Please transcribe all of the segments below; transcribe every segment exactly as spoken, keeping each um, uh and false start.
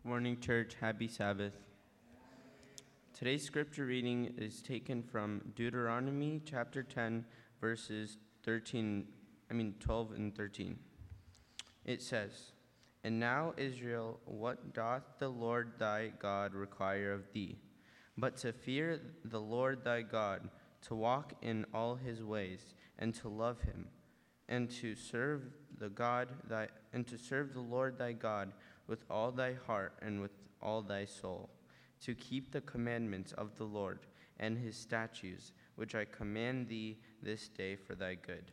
Morning, church. Happy Sabbath. Today's scripture reading is taken from Deuteronomy chapter ten, verses thirteen, I mean twelve and thirteen. It says, "And now, Israel, what doth the Lord thy God require of thee, but to fear the Lord thy God, to walk in all his ways, and to love him, and to serve the God thy and to serve the Lord thy God with all thy heart and with all thy soul, to keep the commandments of the Lord and his statutes, which I command thee this day for thy good."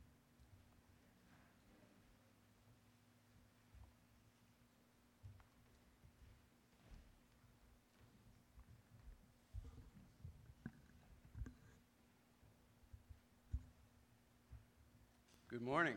Good morning.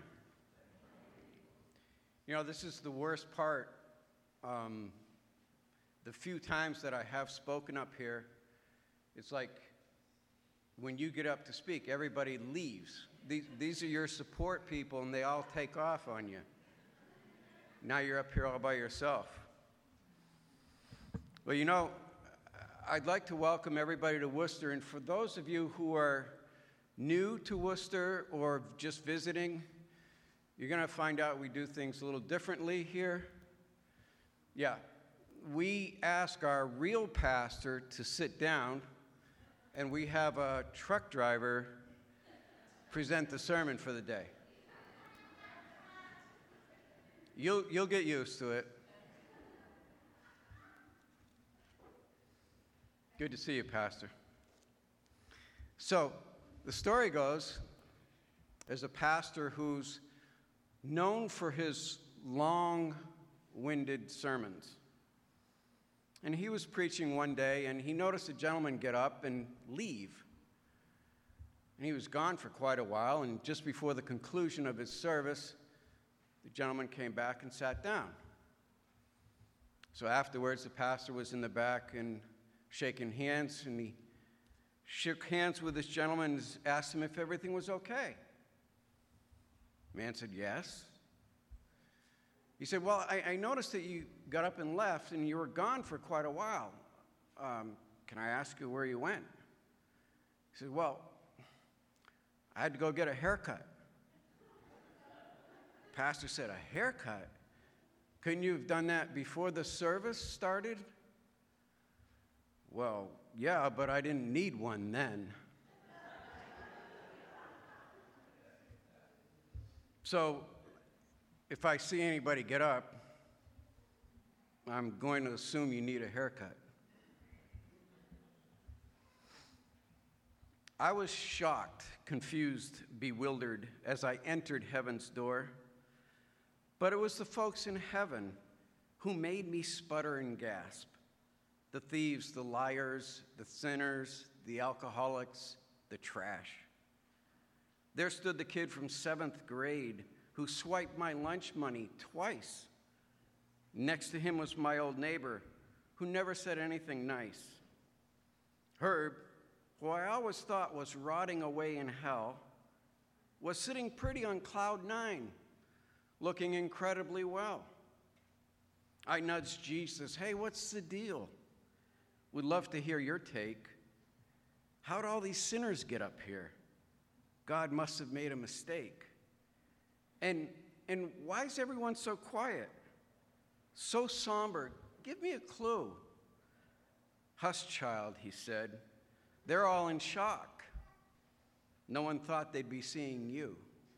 You know, this is the worst part. Um, the few times that I have spoken up here, it's like when you get up to speak, everybody leaves. These, these are your support people, and they all take off on you. Now you're up here all by yourself. Well, you know, I'd like to welcome everybody to Worcester, and for those of you who are new to Worcester or just visiting, you're going to find out we do things a little differently here. Yeah, we ask our real pastor to sit down, and we have a truck driver present the sermon for the day. You'll, you'll get used to it. Good to see you, Pastor. So, the story goes, there's a pastor who's known for his long-winded sermons. And he was preaching one day, and he noticed a gentleman get up and leave. And he was gone for quite a while, and just before the conclusion of his service, the gentleman came back and sat down. So afterwards, the pastor was in the back and shaking hands, and he shook hands with this gentleman and asked him if everything was okay. The man said, yes. He said, well, I, I noticed that you got up and left, and you were gone for quite a while. Um, can I ask you where you went? He said, well, I had to go get a haircut. Pastor said, a haircut? Couldn't you have done that before the service started? Well, yeah, but I didn't need one then. So, if I see anybody get up, I'm going to assume you need a haircut. I was shocked, confused, bewildered as I entered heaven's door. But it was the folks in heaven who made me sputter and gasp. The thieves, the liars, the sinners, the alcoholics, the trash. There stood the kid from seventh grade who swiped my lunch money twice. Next to him was my old neighbor who never said anything nice. Herb, who I always thought was rotting away in hell, was sitting pretty on cloud nine, looking incredibly well. I nudged Jesus, hey, what's the deal? We'd love to hear your take. How'd all these sinners get up here? God must have made a mistake. And, and why is everyone so quiet? So somber? Give me a clue. Hush, child, he said. They're all in shock. No one thought they'd be seeing you.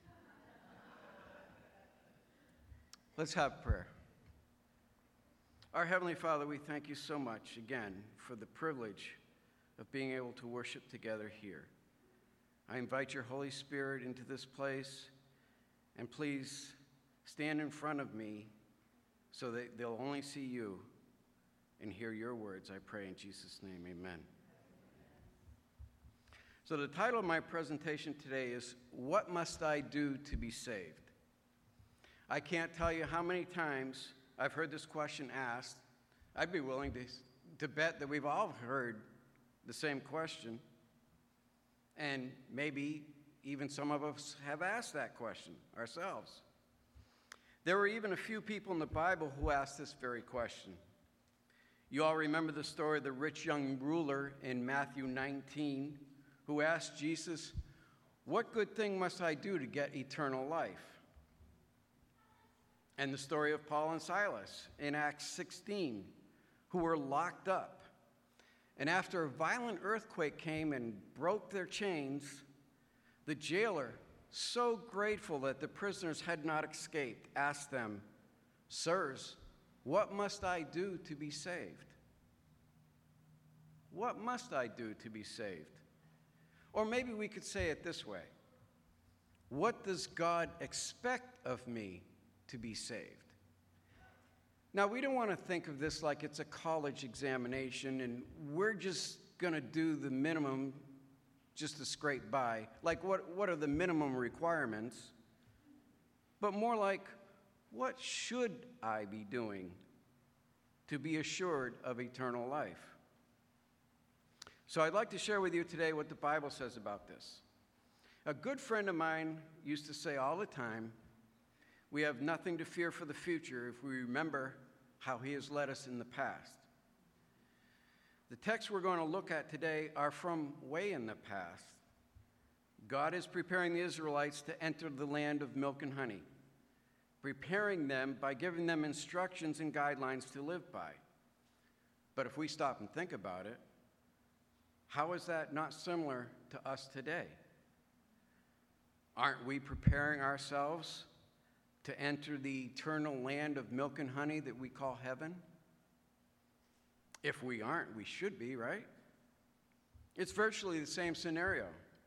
Let's have prayer. Our Heavenly Father, we thank you so much again for the privilege of being able to worship together here. I invite your Holy Spirit into this place, and please stand in front of me so that they'll only see you and hear your words. I pray in Jesus' name, amen. So the title of my presentation today is, What Must I Do to Be Saved? I can't tell you how many times I've heard this question asked. I'd be willing to, to bet that we've all heard the same question. And maybe even some of us have asked that question ourselves. There were even a few people in the Bible who asked this very question. You all remember the story of the rich young ruler in Matthew nineteen, who asked Jesus, "What good thing must I do to get eternal life?" And the story of Paul and Silas in Acts sixteen, who were locked up. And after a violent earthquake came and broke their chains, the jailer, so grateful that the prisoners had not escaped, asked them, "Sirs, what must I do to be saved?" What must I do to be saved? Or maybe we could say it this way: what does God expect of me to be saved? Now, we don't want to think of this like it's a college examination and we're just going to do the minimum just to scrape by. Like, what, what are the minimum requirements? But more like, what should I be doing to be assured of eternal life? So I'd like to share with you today what the Bible says about this. A good friend of mine used to say all the time, we have nothing to fear for the future if we remember how he has led us in the past. The texts we're going to look at today are from way in the past. God is preparing the Israelites to enter the land of milk and honey, preparing them by giving them instructions and guidelines to live by. But if we stop and think about it, how is that not similar to us today? Aren't we preparing ourselves to enter the eternal land of milk and honey that we call heaven? If we aren't, we should be, right? It's virtually the same scenario.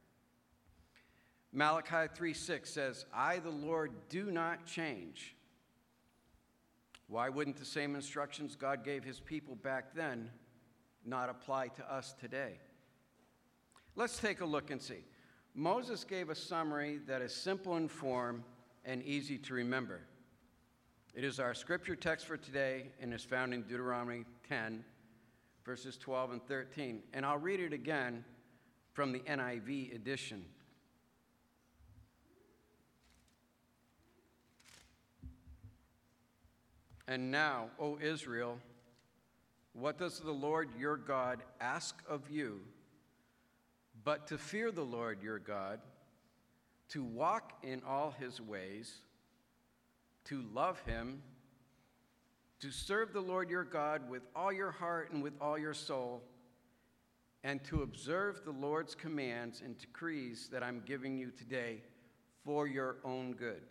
Malachi three six says, "I, the Lord, do not change." Why wouldn't the same instructions God gave his people back then not apply to us today? Let's take a look and see. Moses gave a summary that is simple in form and easy to remember. It is our scripture text for today and is found in Deuteronomy ten, verses twelve and thirteen. And I'll read it again from the N I V edition. "And now, O Israel, what does the Lord your God ask of you but to fear the Lord your God, to walk in all his ways, to love him, to serve the Lord your God with all your heart and with all your soul, and to observe the Lord's commands and decrees that I'm giving you today for your own good."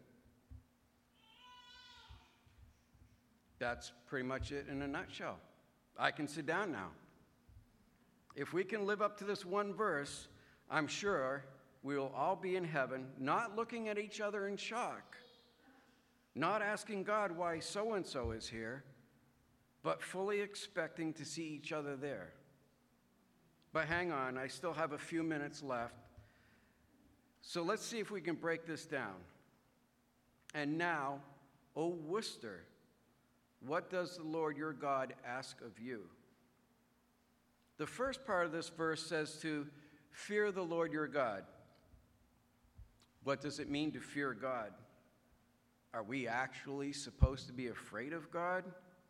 That's pretty much it in a nutshell. I can sit down now. If we can live up to this one verse, I'm sure we will all be in heaven, not looking at each other in shock, not asking God why so-and-so is here, but fully expecting to see each other there. But hang on, I still have a few minutes left. So let's see if we can break this down. "And now, O Worcester, what does the Lord your God ask of you?" The first part of this verse says to fear the Lord your God. What does it mean to fear God? Are we actually supposed to be afraid of God?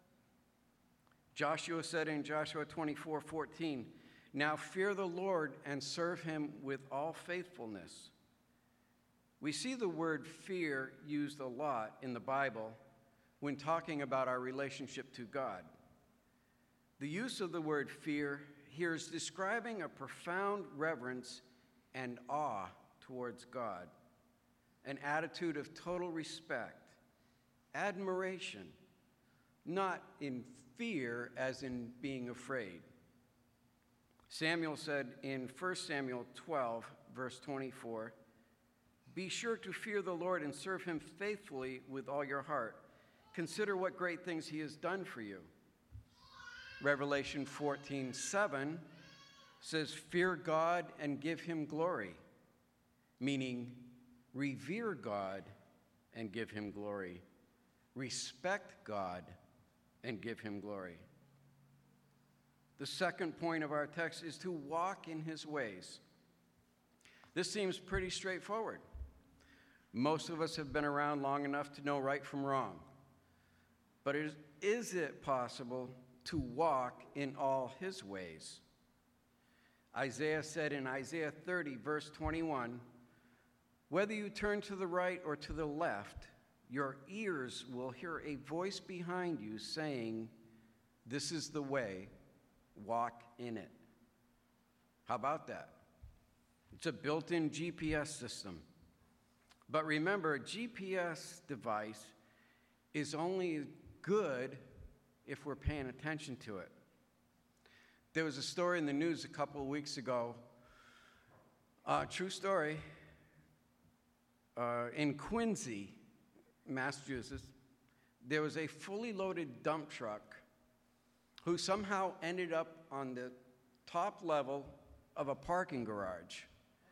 Joshua said in Joshua twenty-four fourteen, "Now fear the Lord and serve him with all faithfulness." We see the word fear used a lot in the Bible when talking about our relationship to God. The use of the word fear here is describing a profound reverence and awe towards God, an attitude of total respect, admiration, not in fear as in being afraid. Samuel said in First Samuel twelve, verse twenty-four, "Be sure to fear the Lord and serve him faithfully with all your heart. Consider what great things he has done for you." Revelation fourteen seven says, "Fear God and give him glory," meaning revere God and give him glory. Respect God and give him glory. The second point of our text is to walk in his ways. This seems pretty straightforward. Most of us have been around long enough to know right from wrong. But is, is it possible to walk in all his ways. Isaiah said in Isaiah thirty, verse twenty-one, whether you turn to the right or to the left, your ears will hear a voice behind you saying, this is the way, walk in it. How about that? It's a built-in G P S system. But remember, a G P S device is only good if we're paying attention to it. There was a story in the news a couple of weeks ago, uh, true story, uh, in Quincy, Massachusetts, there was a fully loaded dump truck who somehow ended up on the top level of a parking garage.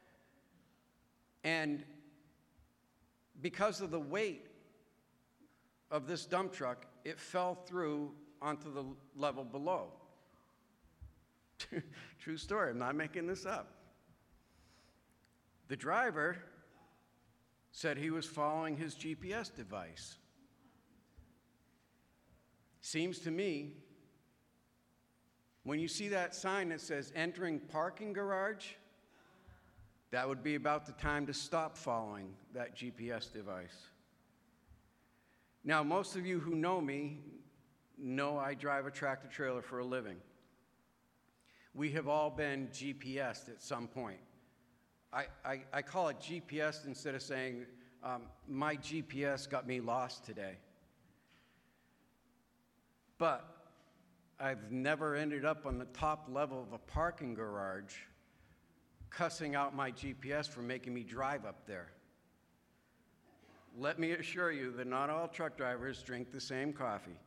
And because of the weight of this dump truck, it fell through onto the level below. True story, I'm not making this up. The driver said he was following his G P S device. Seems to me, when you see that sign that says entering parking garage, that would be about the time to stop following that G P S device. Now, most of you who know me know I drive a tractor trailer for a living. We have all been G P S'd at some point. I, I, I call it G P S instead of saying, um, my G P S got me lost today. But I've never ended up on the top level of a parking garage cussing out my G P S for making me drive up there. Let me assure you that not all truck drivers drink the same coffee.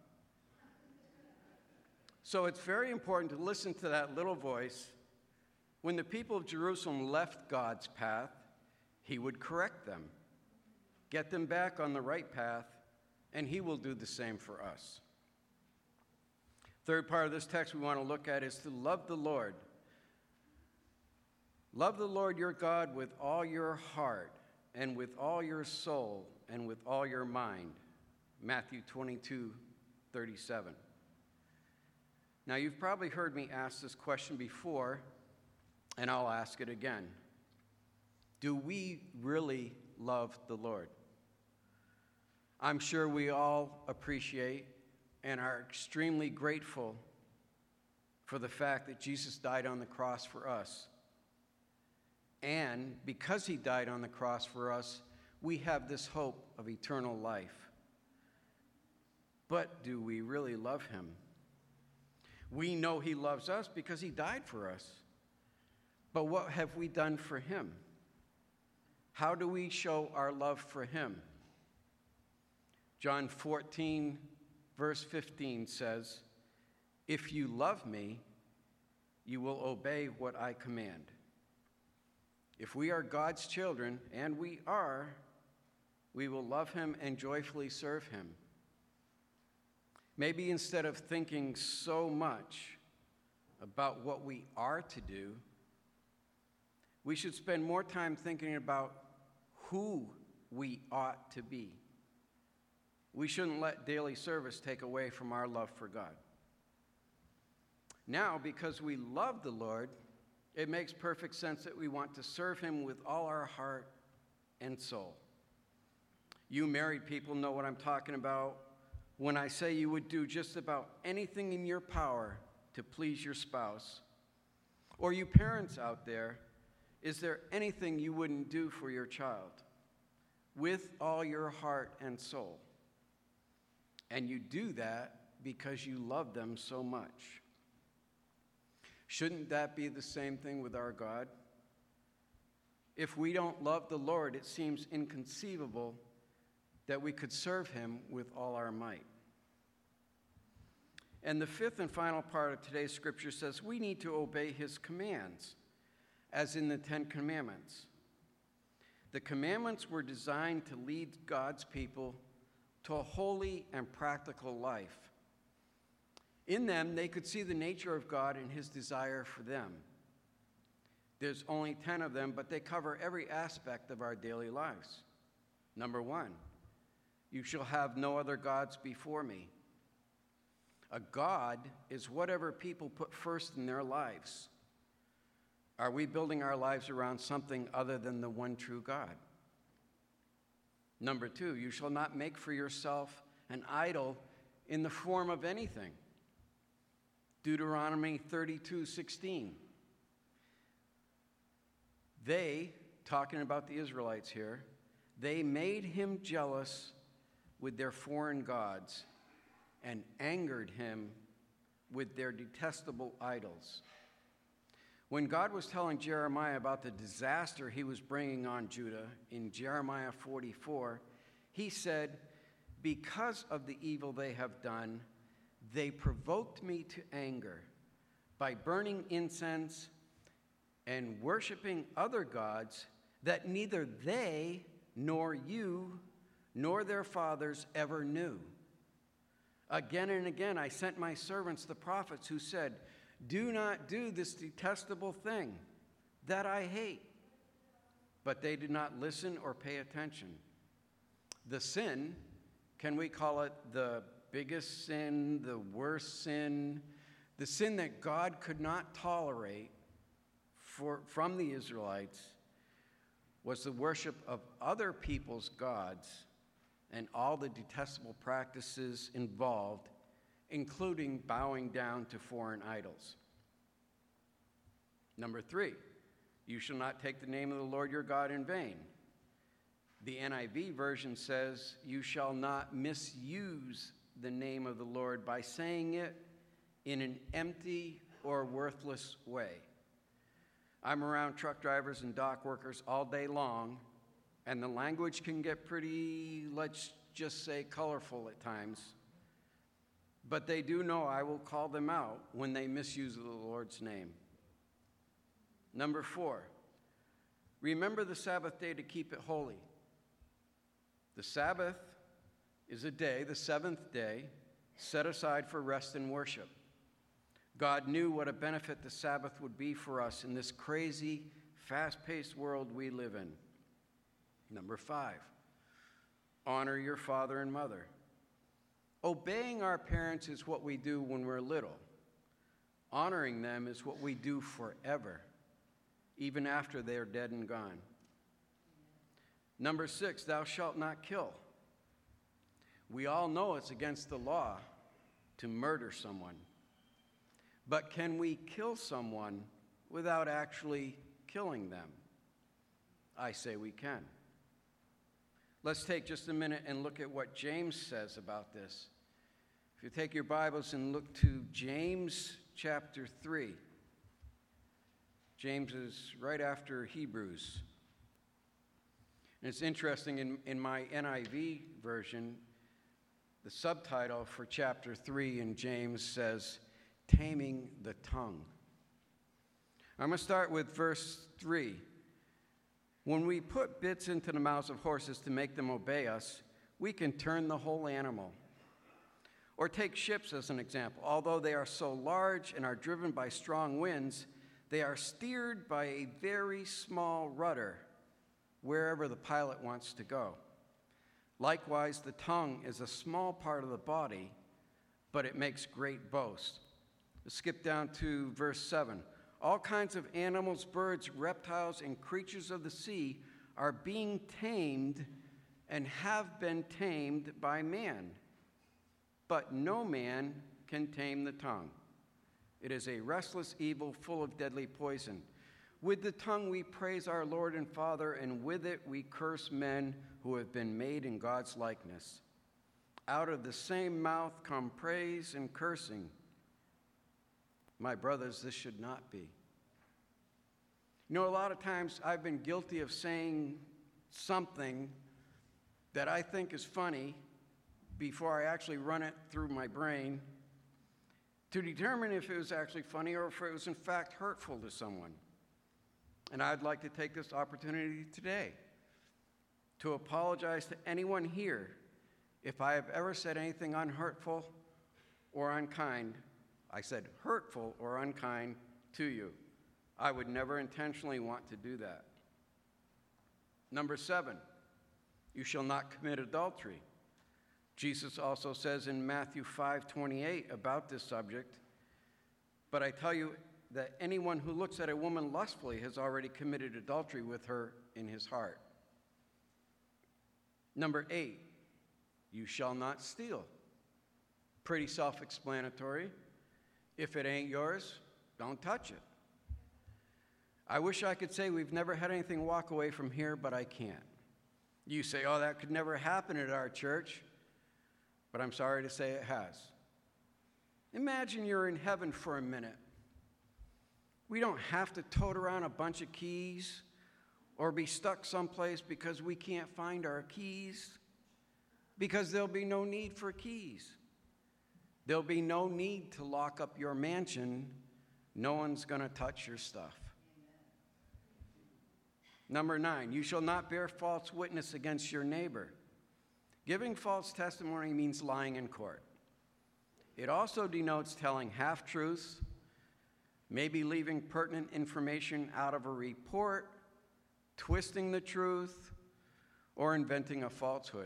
So it's very important to listen to that little voice. When the people of Jerusalem left God's path, he would correct them, get them back on the right path, and he will do the same for us. Third part of this text we want to look at is to love the Lord. Love the Lord your God with all your heart and with all your soul and with all your mind. Matthew twenty-two, thirty-seven. Now, you've probably heard me ask this question before, and I'll ask it again. Do we really love the Lord? I'm sure we all appreciate and are extremely grateful for the fact that Jesus died on the cross for us. And because he died on the cross for us, we have this hope of eternal life. But do we really love him? We know he loves us because he died for us. But what have we done for him? How do we show our love for him? John fourteen, verse fifteen says, if you love me, you will obey what I command. If we are God's children, and we are, we will love him and joyfully serve him. Maybe instead of thinking so much about what we are to do, we should spend more time thinking about who we ought to be. We shouldn't let daily service take away from our love for God. Now, because we love the Lord, it makes perfect sense that we want to serve him with all our heart and soul. You married people know what I'm talking about when I say you would do just about anything in your power to please your spouse. Or you parents out there, is there anything you wouldn't do for your child with all your heart and soul? And you do that because you love them so much. Shouldn't that be the same thing with our God? If we don't love the Lord, it seems inconceivable that we could serve him with all our might. And the fifth and final part of today's scripture says we need to obey his commands, as in the Ten Commandments. The commandments were designed to lead God's people to a holy and practical life. In them, they could see the nature of God and his desire for them. There's only ten of them, but they cover every aspect of our daily lives. Number one, you shall have no other gods before me. A god is whatever people put first in their lives. Are we building our lives around something other than the one true God? Number two, you shall not make for yourself an idol in the form of anything. Deuteronomy thirty-two sixteen. They, talking about the Israelites here, they made him jealous with their foreign gods and angered him with their detestable idols. When God was telling Jeremiah about the disaster he was bringing on Judah in Jeremiah forty-four, he said, "Because of the evil they have done, they provoked me to anger by burning incense and worshiping other gods that neither they nor you nor their fathers ever knew. Again and again I sent my servants the prophets who said, 'Do not do this detestable thing that I hate.' But they did not listen or pay attention." The sin, can we call it the biggest sin, the worst sin, the sin that God could not tolerate for, from the Israelites, was the worship of other people's gods and all the detestable practices involved, including bowing down to foreign idols. Number three, you shall not take the name of the Lord your God in vain. The N I V version says, you shall not misuse the name of the Lord by saying it in an empty or worthless way. I'm around truck drivers and dock workers all day long, and the language can get pretty, let's just say, colorful at times. But they do know I will call them out when they misuse the Lord's name. Number four, remember the Sabbath day to keep it holy. The Sabbath is a day, the seventh day, set aside for rest and worship. God knew what a benefit the Sabbath would be for us in this crazy, fast-paced world we live in. Number five, honor your father and mother. Obeying our parents is what we do when we're little. Honoring them is what we do forever, even after they're dead and gone. Number six, thou shalt not kill. We all know it's against the law to murder someone. But can we kill someone without actually killing them? I say we can. Let's take just a minute and look at what James says about this. If you take your Bibles and look to James chapter three. James is right after Hebrews. And it's interesting, in, in my N I V version, the subtitle for chapter three in James says, Taming the Tongue. I'm going to start with verse three. When we put bits into the mouths of horses to make them obey us, we can turn the whole animal. Or take ships as an example. Although they are so large and are driven by strong winds, they are steered by a very small rudder wherever the pilot wants to go. Likewise, the tongue is a small part of the body, but it makes great boast. Let's skip down to verse seven. All kinds of animals, birds, reptiles, and creatures of the sea are being tamed and have been tamed by man. But no man can tame the tongue. It is a restless evil full of deadly poison. With the tongue we praise our Lord and Father, and with it we curse men who have been made in God's likeness. Out of the same mouth come praise and cursing. My brothers, this should not be. You know, a lot of times I've been guilty of saying something that I think is funny before I actually run it through my brain to determine if it was actually funny or if it was in fact hurtful to someone. And I'd like to take this opportunity today to apologize to anyone here if I have ever said anything unhurtful or unkind. I said hurtful or unkind to you. I would never intentionally want to do that. Number seven, you shall not commit adultery. Jesus also says in Matthew five twenty-eight about this subject, "But I tell you that anyone who looks at a woman lustfully has already committed adultery with her in his heart." Number eight, you shall not steal. Pretty self-explanatory. If it ain't yours, don't touch it. I wish I could say we've never had anything walk away from here, but I can't. You say, oh, that could never happen at our church, but I'm sorry to say it has. Imagine you're in heaven for a minute. We don't have to tote around a bunch of keys or be stuck someplace because we can't find our keys, because there'll be no need for keys. There'll be no need to lock up your mansion. No one's going to touch your stuff. Number nine, you shall not bear false witness against your neighbor. Giving false testimony means lying in court. It also denotes telling half-truths, maybe leaving pertinent information out of a report, twisting the truth, or inventing a falsehood.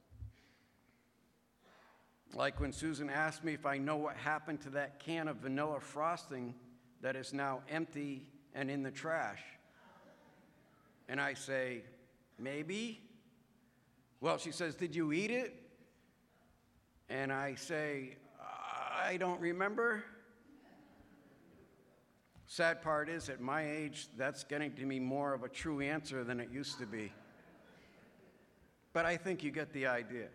Like when Susan asked me if I know what happened to that can of vanilla frosting that is now empty and in the trash. And I say, maybe. Well, she says, did you eat it? And I say, I don't remember. Sad part is, at my age, that's getting to be more of a true answer than it used to be. But I think you get the idea.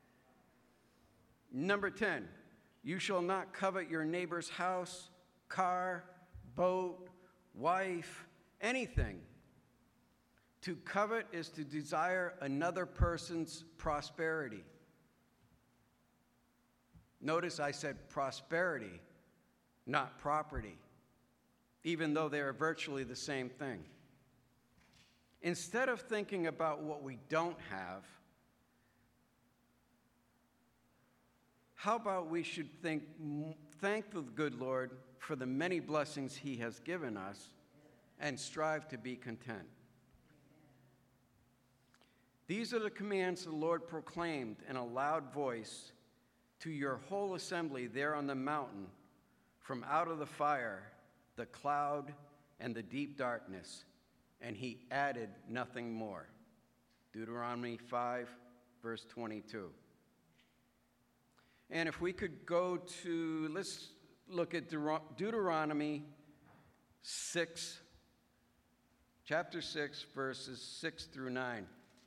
Number ten, you shall not covet your neighbor's house, car, boat, wife, anything. To covet is to desire another person's prosperity. Notice I said prosperity, not property, even though they are virtually the same thing. Instead of thinking about what we don't have, how about we should think, thank the good Lord for the many blessings he has given us and strive to be content. These are the commands the Lord proclaimed in a loud voice to your whole assembly there on the mountain, from out of the fire, the cloud, and the deep darkness, and he added nothing more. Deuteronomy five, verse twenty-two. And if we could go to, let's look at Deuteronomy six, chapter six, verses six through nine.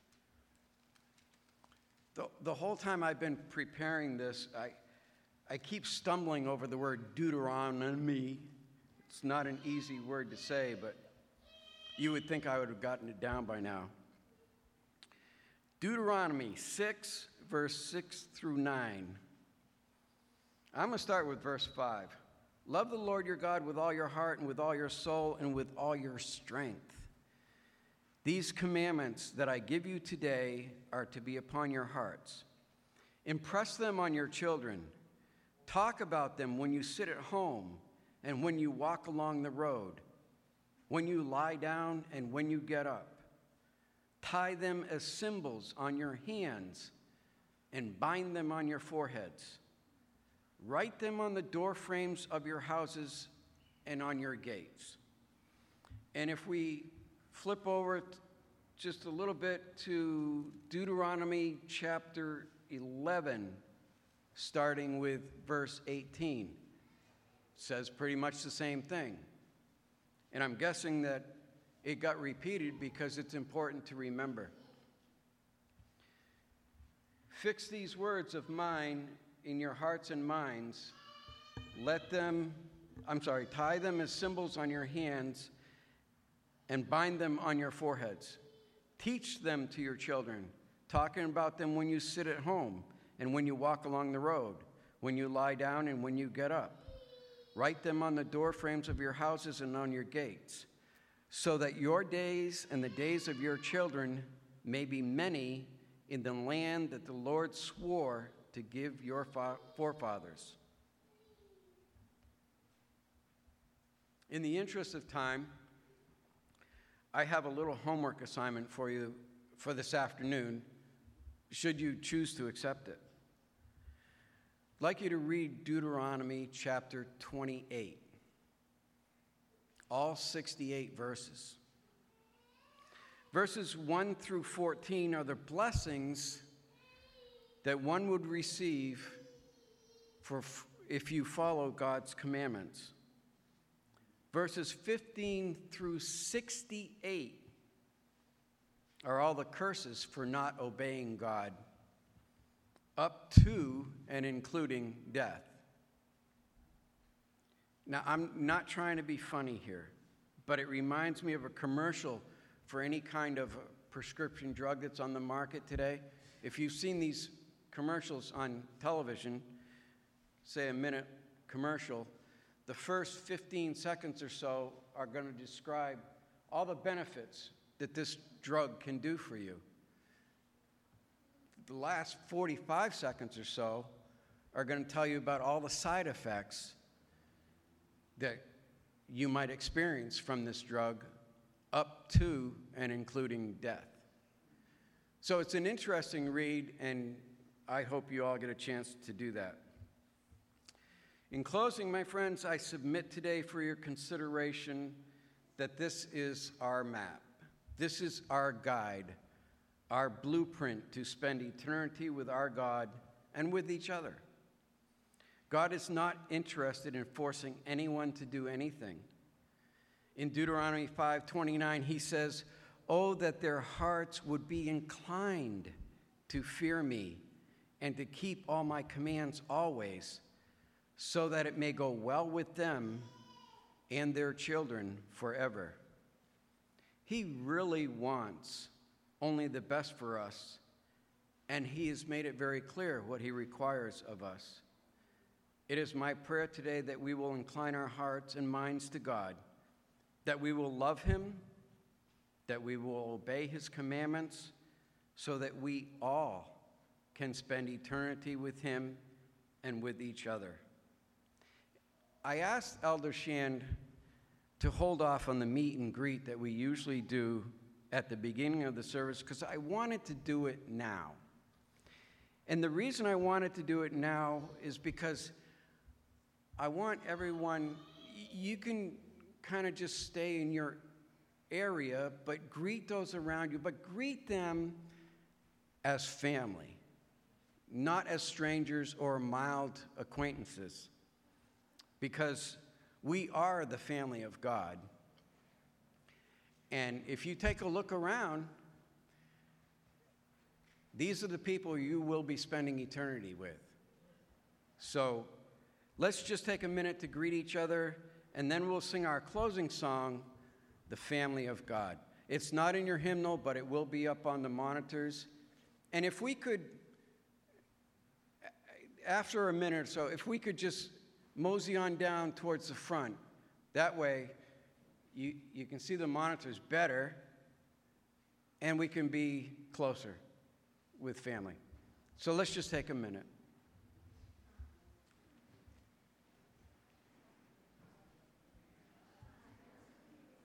The, the whole time I've been preparing this, I, I keep stumbling over the word Deuteronomy. It's not an easy word to say, but you would think I would have gotten it down by now. Deuteronomy six, verse six through nine. I'm going to start with verse five. Love the Lord your God with all your heart and with all your soul and with all your strength. These commandments that I give you today are to be upon your hearts. Impress them on your children. Talk about them when you sit at home and when you walk along the road, when you lie down and when you get up. Tie them as symbols on your hands and bind them on your foreheads. Write them on the door frames of your houses and on your gates. And if we flip over just a little bit to Deuteronomy chapter eleven, starting with verse eighteen, says pretty much the same thing. And I'm guessing that it got repeated because it's important to remember. Fix these words of mine in your hearts and minds. Let them, I'm sorry, tie them as symbols on your hands and bind them on your foreheads. Teach them to your children, talking about them when you sit at home and when you walk along the road, when you lie down and when you get up. Write them on the door frames of your houses and on your gates, so that your days and the days of your children may be many in the land that the Lord swore to give your forefathers. In the interest of time, I have a little homework assignment for you for this afternoon, should you choose to accept it. I'd like you to read Deuteronomy chapter twenty-eight, all sixty-eight verses. Verses one through fourteen are the blessings that one would receive for if you follow God's commandments. Verses fifteen through sixty-eight are all the curses for not obeying God, up to and including death. Now, I'm not trying to be funny here, but it reminds me of a commercial for any kind of prescription drug that's on the market today. If you've seen these commercials on television, say a minute commercial, the first fifteen seconds or so are going to describe all the benefits that this drug can do for you. The last forty-five seconds or so are going to tell you about all the side effects that you might experience from this drug, up to and including death. So it's an interesting read, and I hope you all get a chance to do that. In closing, my friends, I submit today for your consideration that this is our map. This is our guide, our blueprint to spend eternity with our God and with each other. God is not interested in forcing anyone to do anything. In Deuteronomy five twenty-nine, he says, "Oh, that their hearts would be inclined to fear me and to keep all my commands always, so that it may go well with them and their children forever." He really wants only the best for us, and he has made it very clear what he requires of us. It is my prayer today that we will incline our hearts and minds to God, that we will love him, that we will obey his commandments, so that we all can spend eternity with him and with each other. I asked Elder Shand to hold off on the meet and greet that we usually do at the beginning of the service because I wanted to do it now. And the reason I wanted to do it now is because I want everyone, you can kind of just stay in your area, but greet those around you, but greet them as family, not as strangers or mild acquaintances, because we are the family of God. And if you take a look around, these are the people you will be spending eternity with. So let's just take a minute to greet each other, and then we'll sing our closing song, The Family of God. It's not in your hymnal, but it will be up on the monitors. And if we could, after a minute or so, if we could just mosey on down towards the front, that way you, you can see the monitors better, and we can be closer with family. So let's just take a minute.